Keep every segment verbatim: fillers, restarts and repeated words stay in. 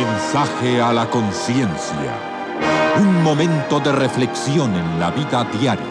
Mensaje a la conciencia. Un momento de reflexión en la vida diaria.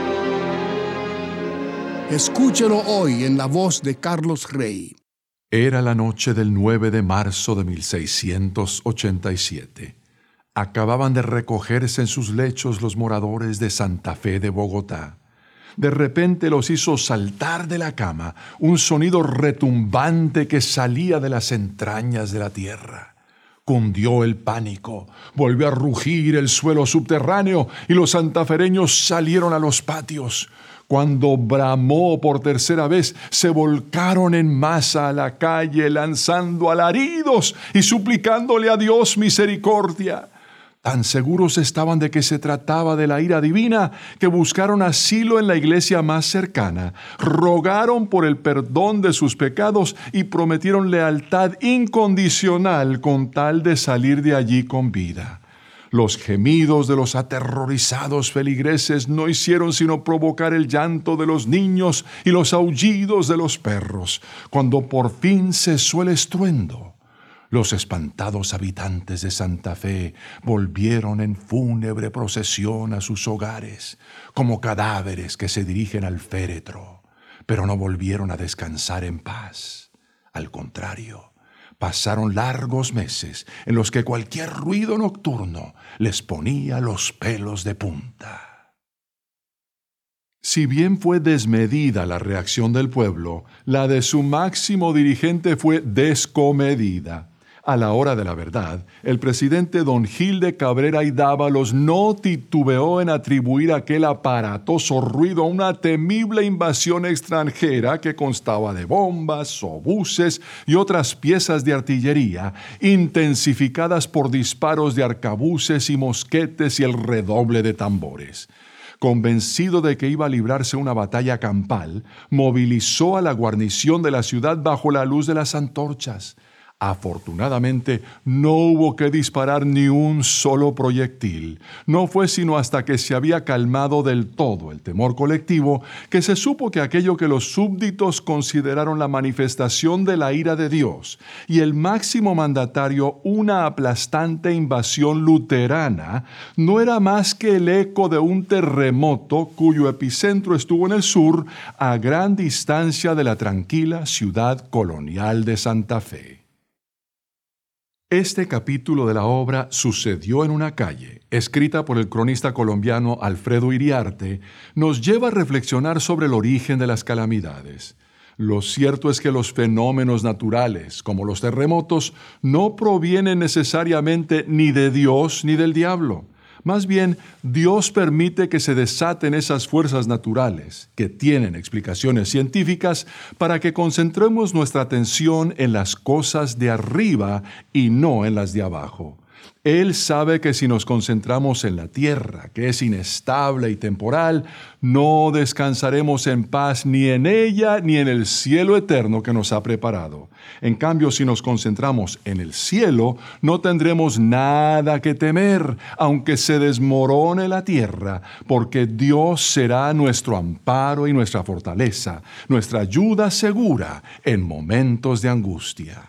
Escúchelo hoy en la voz de Carlos Rey. Era la noche del nueve de marzo de mil seiscientos ochenta y siete. Acababan de recogerse en sus lechos los moradores de Santa Fe de Bogotá. De repente los hizo saltar de la cama un sonido retumbante que salía de las entrañas de la tierra. Cundió el pánico, volvió a rugir el suelo subterráneo y los santafereños salieron a los patios. Cuando bramó por tercera vez, se volcaron en masa a la calle lanzando alaridos y suplicándole a Dios misericordia. Tan seguros estaban de que se trataba de la ira divina que buscaron asilo en la iglesia más cercana, rogaron por el perdón de sus pecados y prometieron lealtad incondicional con tal de salir de allí con vida. Los gemidos de los aterrorizados feligreses no hicieron sino provocar el llanto de los niños y los aullidos de los perros. Cuando por fin cesó el estruendo, los espantados habitantes de Santa Fe volvieron en fúnebre procesión a sus hogares, como cadáveres que se dirigen al féretro, pero no volvieron a descansar en paz. Al contrario, pasaron largos meses en los que cualquier ruido nocturno les ponía los pelos de punta. Si bien fue desmedida la reacción del pueblo, la de su máximo dirigente fue descomedida. A la hora de la verdad, el presidente don Gil de Cabrera y Dávalos no titubeó en atribuir aquel aparatoso ruido a una temible invasión extranjera que constaba de bombas, obuses y otras piezas de artillería, intensificadas por disparos de arcabuces y mosquetes y el redoble de tambores. Convencido de que iba a librarse una batalla campal, movilizó a la guarnición de la ciudad bajo la luz de las antorchas. Afortunadamente, no hubo que disparar ni un solo proyectil. No fue sino hasta que se había calmado del todo el temor colectivo que se supo que aquello que los súbditos consideraron la manifestación de la ira de Dios y el máximo mandatario una aplastante invasión luterana no era más que el eco de un terremoto cuyo epicentro estuvo en el sur a gran distancia de la tranquila ciudad colonial de Santa Fe. Este capítulo de la obra Sucedió en una calle, escrita por el cronista colombiano Alfredo Iriarte, nos lleva a reflexionar sobre el origen de las calamidades. Lo cierto es que los fenómenos naturales, como los terremotos, no provienen necesariamente ni de Dios ni del diablo. Más bien, Dios permite que se desaten esas fuerzas naturales, que tienen explicaciones científicas, para que concentremos nuestra atención en las cosas de arriba y no en las de abajo. Él sabe que si nos concentramos en la tierra, que es inestable y temporal, no descansaremos en paz ni en ella ni en el cielo eterno que nos ha preparado. En cambio, si nos concentramos en el cielo, no tendremos nada que temer, aunque se desmorone la tierra, porque Dios será nuestro amparo y nuestra fortaleza, nuestra ayuda segura en momentos de angustia.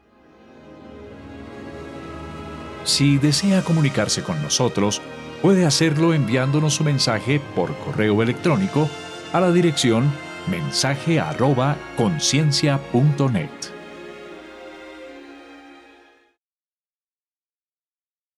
Si desea comunicarse con nosotros, puede hacerlo enviándonos su mensaje por correo electrónico a la dirección mensaje arroba conciencia punto net.